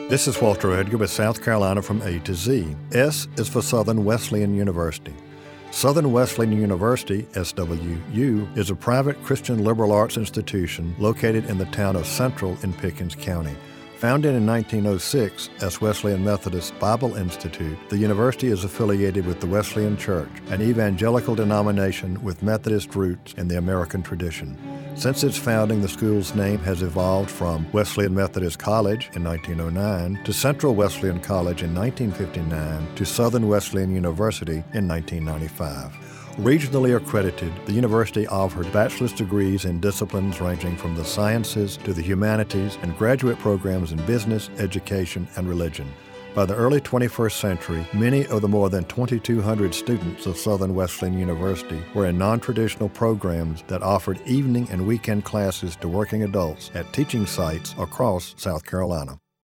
This is Walter Edgar with South Carolina from A to Z. S is for Southern Wesleyan University. Southern Wesleyan University, SWU, is a private Christian liberal arts institution located in the town of Central in Pickens County. Founded in 1906 as Wesleyan Methodist Bible Institute, the university is affiliated with the Wesleyan Church, an evangelical denomination with Methodist roots in the American tradition. Since its founding, the school's name has evolved from Wesleyan Methodist College in 1909 to Central Wesleyan College in 1959 to Southern Wesleyan University in 1995. Regionally accredited, the university offered bachelor's degrees in disciplines ranging from the sciences to the humanities and graduate programs in business, education, and religion. By the early 21st century, many of the more than 2,200 students of Southern Wesleyan University were in non-traditional programs that offered evening and weekend classes to working adults at teaching sites across South Carolina.